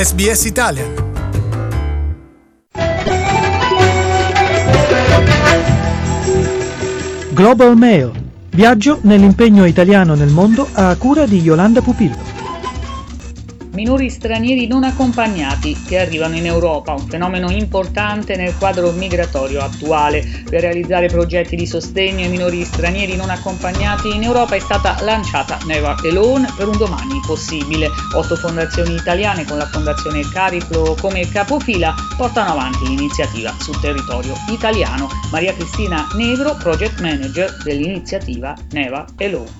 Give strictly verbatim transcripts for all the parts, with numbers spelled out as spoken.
S B S Italian. Global Mail. Viaggio nell'impegno italiano nel mondo a cura di Yolanda Pupillo. Minori stranieri non accompagnati che arrivano in Europa, un fenomeno importante nel quadro migratorio attuale. Per realizzare progetti di sostegno ai minori stranieri non accompagnati in Europa è stata lanciata Never Alone per un domani possibile. Otto fondazioni italiane con la fondazione Cariplo come capofila portano avanti l'iniziativa sul territorio italiano. Maria Cristina Negro, project manager dell'iniziativa Never Alone.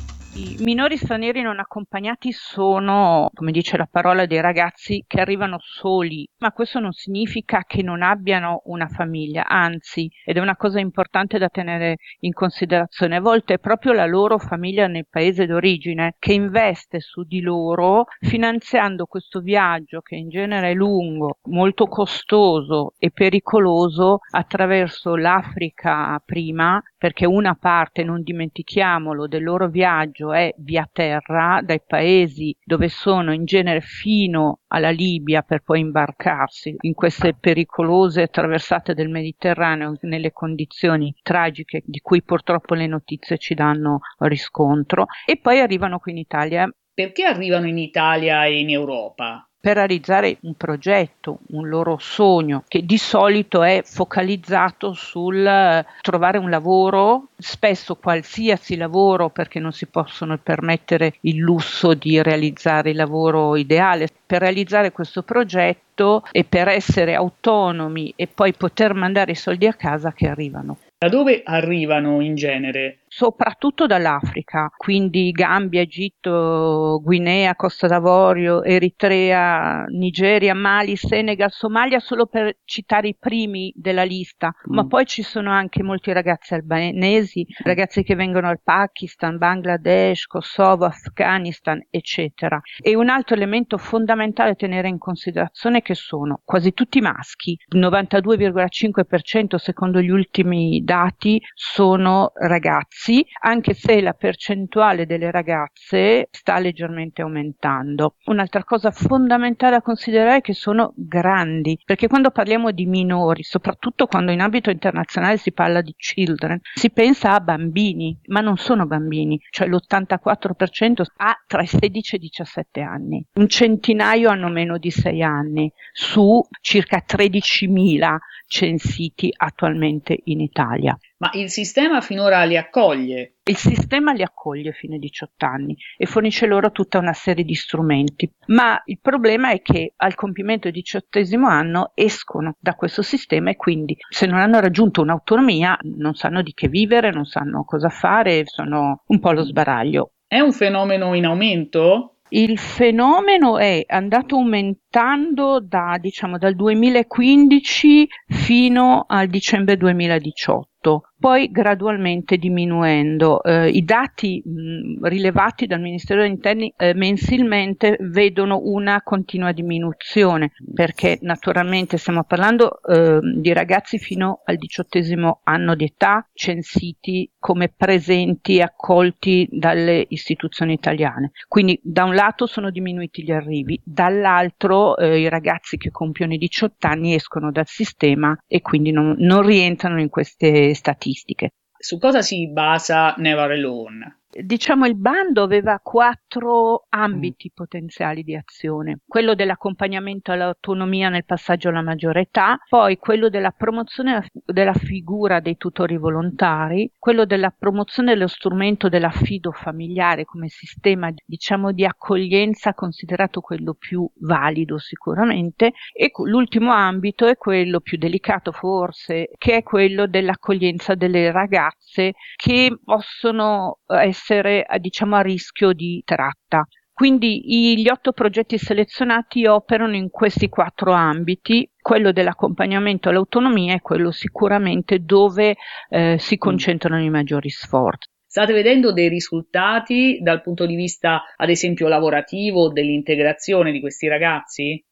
I minori stranieri non accompagnati sono, come dice la parola, dei ragazzi che arrivano soli, ma questo non significa che non abbiano una famiglia, anzi, ed è una cosa importante da tenere in considerazione, a volte è proprio la loro famiglia nel paese d'origine che investe su di loro finanziando questo viaggio che in genere è lungo, molto costoso e pericoloso attraverso l'Africa prima, perché una parte, non dimentichiamolo, del loro viaggio è via terra dai paesi dove sono in genere fino alla Libia per poi imbarcarsi in queste pericolose traversate del Mediterraneo nelle condizioni tragiche di cui purtroppo le notizie ci danno riscontro e poi arrivano qui in Italia. Perché arrivano in Italia e in Europa? Per realizzare un progetto, un loro sogno, che di solito è focalizzato sul trovare un lavoro, spesso qualsiasi lavoro, perché non si possono permettere il lusso di realizzare il lavoro ideale. Per realizzare questo progetto e per essere autonomi e poi poter mandare i soldi a casa che arrivano. Da dove arrivano in genere? Soprattutto dall'Africa, quindi Gambia, Egitto, Guinea, Costa d'Avorio, Eritrea, Nigeria, Mali, Senegal, Somalia, solo per citare i primi della lista, mm. ma poi ci sono anche molti ragazzi albanesi, ragazzi che vengono dal Pakistan, Bangladesh, Kosovo, Afghanistan, eccetera. E un altro elemento fondamentale da tenere in considerazione è che sono quasi tutti maschi, il novantadue virgola cinque per cento secondo gli ultimi dati sono ragazzi, anche se la percentuale delle ragazze sta leggermente aumentando. Un'altra cosa fondamentale da considerare è che sono grandi, perché quando parliamo di minori, soprattutto quando in ambito internazionale si parla di children, si pensa a bambini, ma non sono bambini, cioè l'ottantaquattro per cento ha tra i sedici e i diciassette anni, un centinaio hanno meno di sei anni, su circa tredicimila censiti attualmente in Italia. Ma il sistema finora li accoglie? Il sistema li accoglie fino ai diciotto anni e fornisce loro tutta una serie di strumenti, ma il problema è che al compimento del diciottesimo anno escono da questo sistema e quindi se non hanno raggiunto un'autonomia non sanno di che vivere, non sanno cosa fare, sono un po' allo sbaraglio. È un fenomeno in aumento? Il fenomeno è andato aumentando da, diciamo, dal duemilaquindici fino al dicembre duemiladiciotto. Poi gradualmente diminuendo. Eh, I dati mh, rilevati dal Ministero degli Interni eh, mensilmente vedono una continua diminuzione, perché naturalmente stiamo parlando eh, di ragazzi fino al diciottesimo anno di età, censiti come presenti e accolti dalle istituzioni italiane. Quindi da un lato sono diminuiti gli arrivi, dall'altro eh, i ragazzi che compiono i diciotto anni escono dal sistema e quindi non, non rientrano in queste statistiche. Su cosa si basa Never Alone? Diciamo il bando aveva quattro ambiti mm. potenziali di azione, quello dell'accompagnamento all'autonomia nel passaggio alla maggiore età, poi quello della promozione della figura dei tutori volontari, quello della promozione dello strumento dell'affido familiare come sistema diciamo di accoglienza considerato quello più valido sicuramente, e l'ultimo ambito è quello più delicato forse, che è quello dell'accoglienza delle ragazze che possono essere essere diciamo a rischio di tratta. Quindi gli otto progetti selezionati operano in questi quattro ambiti, quello dell'accompagnamento all'autonomia è quello sicuramente dove eh, si concentrano i maggiori sforzi. State vedendo dei risultati dal punto di vista, ad esempio, lavorativo, dell'integrazione di questi ragazzi?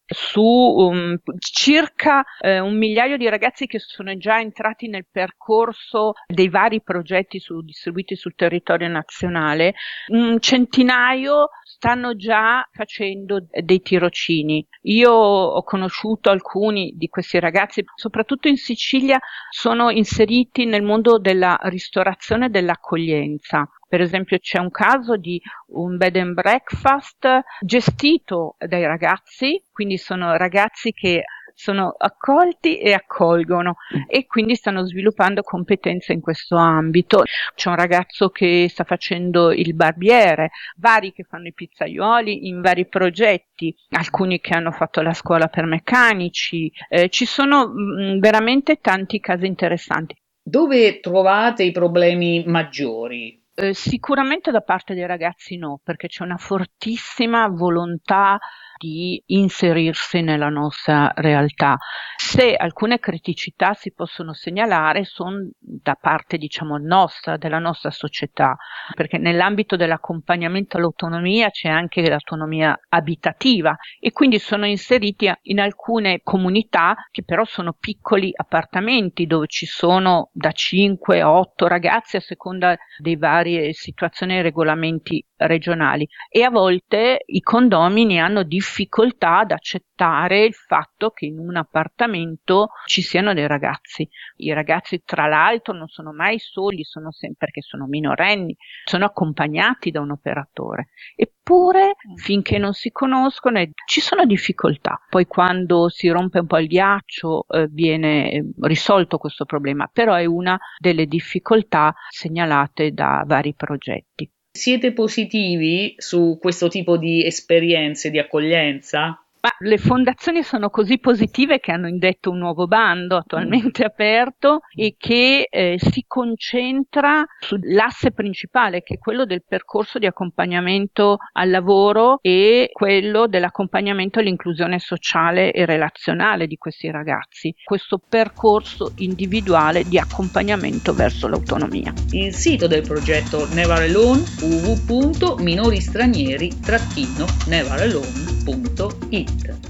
su um, circa eh, un migliaio di ragazzi che sono già entrati nel percorso dei vari progetti su, distribuiti sul territorio nazionale. Un centinaio stanno già facendo dei tirocini. Io ho conosciuto alcuni di questi ragazzi, soprattutto in Sicilia, sono inseriti nel mondo della ristorazione e dell'accoglienza. Per esempio c'è un caso di un bed and breakfast gestito dai ragazzi, quindi sono ragazzi che sono accolti e accolgono e quindi stanno sviluppando competenze in questo ambito. C'è un ragazzo che sta facendo il barbiere, vari che fanno i pizzaioli in vari progetti, alcuni che hanno fatto la scuola per meccanici, eh, ci sono mh, veramente tanti casi interessanti. Dove trovate i problemi maggiori? Eh, sicuramente da parte dei ragazzi no, perché c'è una fortissima volontà di inserirsi nella nostra realtà. Se alcune criticità si possono segnalare sono da parte, diciamo, nostra, della nostra società, perché nell'ambito dell'accompagnamento all'autonomia c'è anche l'autonomia abitativa e quindi sono inseriti in alcune comunità che però sono piccoli appartamenti dove ci sono da cinque a otto ragazzi a seconda dei varie situazioni e regolamenti regionali, e a volte i condomini hanno difficoltà ad accettare il fatto che in un appartamento ci siano dei ragazzi. I ragazzi tra l'altro non sono mai soli, sono sempre, perché sono minorenni, sono accompagnati da un operatore, eppure finché non si conoscono ci sono difficoltà. Poi quando si rompe un po' il ghiaccio eh, viene risolto questo problema, però è una delle difficoltà segnalate da vari progetti. Siete positivi su questo tipo di esperienze di accoglienza? Ma le fondazioni sono così positive che hanno indetto un nuovo bando attualmente aperto e che eh, si concentra sull'asse principale, che è quello del percorso di accompagnamento al lavoro e quello dell'accompagnamento all'inclusione sociale e relazionale di questi ragazzi. Questo percorso individuale di accompagnamento verso l'autonomia. Il sito del progetto Never Alone w w w punto minoristranieri trattino never alone punto it.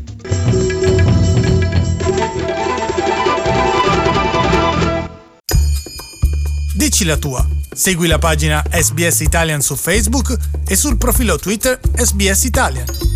Dici la tua. Segui la pagina S B S Italian su Facebook e sul profilo Twitter S B S Italian.